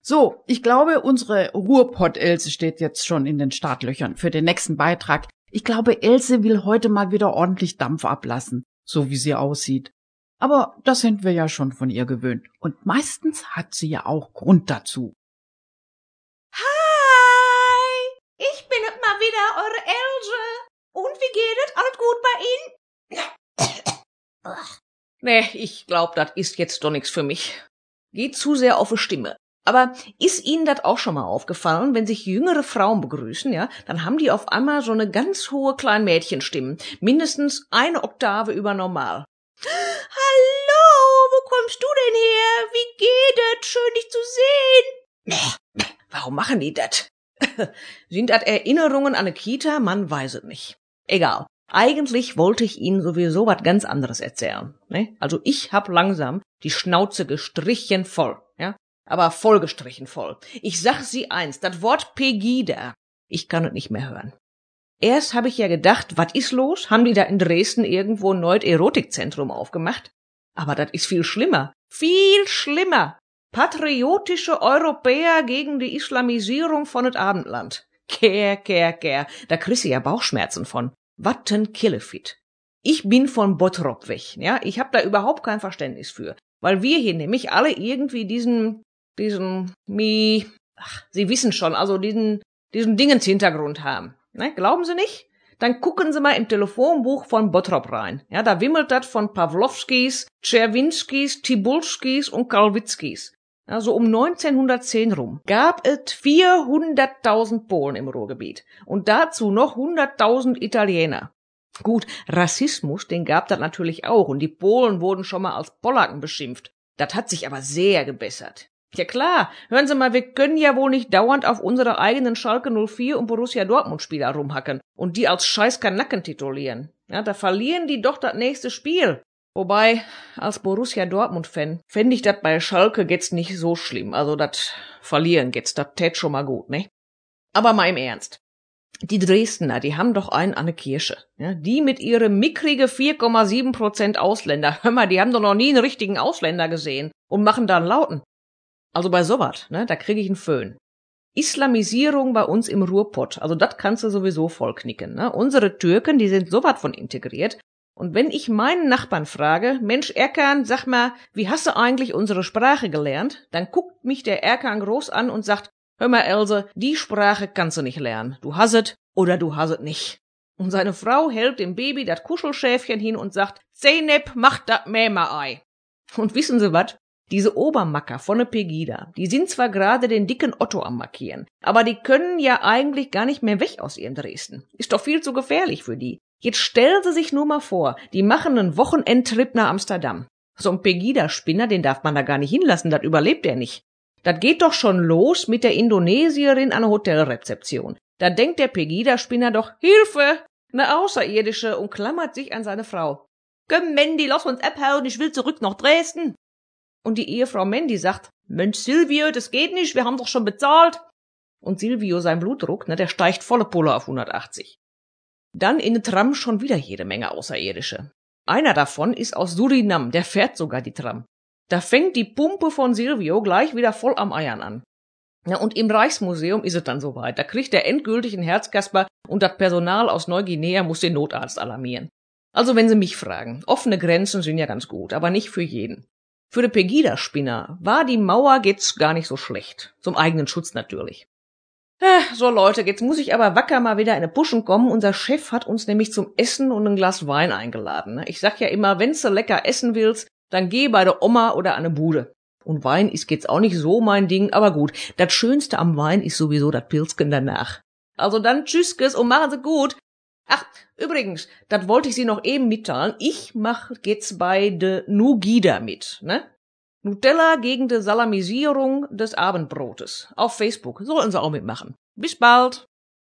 So, ich glaube, unsere Ruhrpott-Else steht jetzt schon in den Startlöchern für den nächsten Beitrag. Ich glaube, Else will heute mal wieder ordentlich Dampf ablassen, so wie sie aussieht. Aber das sind wir ja schon von ihr gewöhnt. Und meistens hat sie ja auch Grund dazu. Hi, ich bin mal wieder eure Else. Und wie geht es? Alles gut bei Ihnen? Nee, ich glaub, das ist jetzt doch nix für mich. Geht zu sehr auf die Stimme. Aber ist Ihnen das auch schon mal aufgefallen, wenn sich jüngere Frauen begrüßen, ja, dann haben die auf einmal so eine ganz hohe Kleinmädchenstimmen, mindestens eine Oktave über normal. Hallo, wo kommst du denn her? Wie geht es? Schön, dich zu sehen. Warum machen die das? Sind das Erinnerungen an eine Kita? Man weiß es nicht. Egal. Eigentlich wollte ich Ihnen sowieso was ganz anderes erzählen. Ne? Also ich hab langsam die Schnauze gestrichen voll, ja, aber vollgestrichen voll. Ich sag Sie eins, das Wort Pegida, ich kann es nicht mehr hören. Erst habe ich ja gedacht, was ist los? Haben die da in Dresden irgendwo ein neues Erotikzentrum aufgemacht? Aber das ist viel schlimmer. Viel schlimmer. Patriotische Europäer gegen die Islamisierung von het Abendland. Kehr. Da kriegst du ja Bauchschmerzen von. Watten Killefit. Ich bin von Bottrop weg, ja. Ich hab da überhaupt kein Verständnis für. Weil wir hier nämlich alle irgendwie Sie wissen schon, also diesen Dingens-Hintergrund haben. Ne? Glauben Sie nicht? Dann gucken Sie mal im Telefonbuch von Bottrop rein. Ja, da wimmelt das von Pawlowskis, Czerwinskis, Tibulskis und Kalwitzkis. Also um 1910 rum gab es 400.000 Polen im Ruhrgebiet und dazu noch 100.000 Italiener. Gut, Rassismus, den gab das natürlich auch und die Polen wurden schon mal als Polacken beschimpft. Das hat sich aber sehr gebessert. Ja klar, hören Sie mal, wir können ja wohl nicht dauernd auf unsere eigenen Schalke 04 und Borussia Dortmund Spieler rumhacken und die als scheiß Kanacken titulieren. Ja, da verlieren die doch das nächste Spiel. Wobei, als Borussia Dortmund-Fan fände ich das bei Schalke jetzt nicht so schlimm. Also das Verlieren jetzt, das tät schon mal gut, ne? Aber mal im Ernst. Die Dresdner, die haben doch einen an der Kirche. Ja, die mit ihrem mickrige 4,7% Ausländer. Hör mal, die haben doch noch nie einen richtigen Ausländer gesehen und machen da einen Lauten. Also bei sowas, ne, da kriege ich einen Föhn. Islamisierung bei uns im Ruhrpott, also das kannst du sowieso vollknicken, ne? Unsere Türken, die sind sowas von integriert. Und wenn ich meinen Nachbarn frage, Mensch Erkan, sag mal, wie hast du eigentlich unsere Sprache gelernt? Dann guckt mich der Erkan groß an und sagt, hör mal Else, die Sprache kannst du nicht lernen. Du hast es oder du hast es nicht. Und seine Frau hält dem Baby das Kuschelschäfchen hin und sagt, Zeynep, mach dat Mäma-Ei. Und wissen Sie was? Diese Obermacker von ne Pegida, die sind zwar gerade den dicken Otto am Markieren, aber die können ja eigentlich gar nicht mehr weg aus ihrem Dresden. Ist doch viel zu gefährlich für die. Jetzt stellen Sie sich nur mal vor, die machen einen Wochenendtrip nach Amsterdam. So ein Pegida-Spinner, den darf man da gar nicht hinlassen, das überlebt er nicht. Das geht doch schon los mit der Indonesierin an der Hotelrezeption. Da denkt der Pegida-Spinner doch, Hilfe, ne Außerirdische, und klammert sich an seine Frau. Komm, Mandy, lass uns abhauen, ich will zurück nach Dresden. Und die Ehefrau Mandy sagt, Mensch Silvio, das geht nicht, wir haben doch schon bezahlt. Und Silvio, sein Blutdruck, ne, der steigt volle Pulle auf 180. Dann in der Tram schon wieder jede Menge Außerirdische. Einer davon ist aus Surinam, der fährt sogar die Tram. Da fängt die Pumpe von Silvio gleich wieder voll am Eiern an. Ja, und im Reichsmuseum ist es dann soweit. Da kriegt er endgültig einen Herzkasper und das Personal aus Neuguinea muss den Notarzt alarmieren. Also wenn Sie mich fragen, offene Grenzen sind ja ganz gut, aber nicht für jeden. Für den Pegida-Spinner war die Mauer jetzt gar nicht so schlecht. Zum eigenen Schutz natürlich. So Leute, jetzt muss ich aber wacker mal wieder in eine Puschen kommen. Unser Chef hat uns nämlich zum Essen und ein Glas Wein eingeladen. Ich sag ja immer, wenn's du lecker essen willst, dann geh bei der Oma oder an eine Bude. Und Wein ist jetzt auch nicht so mein Ding, aber gut. Das Schönste am Wein ist sowieso das Pilzken danach. Also dann tschüsskes und machen Sie gut. Ach, übrigens, das wollte ich Sie noch eben mitteilen. Ich mach jetzt bei de Nugida mit, ne? Nutella gegen die Salamisierung des Abendbrotes. Auf Facebook. Sollen Sie auch mitmachen. Bis bald.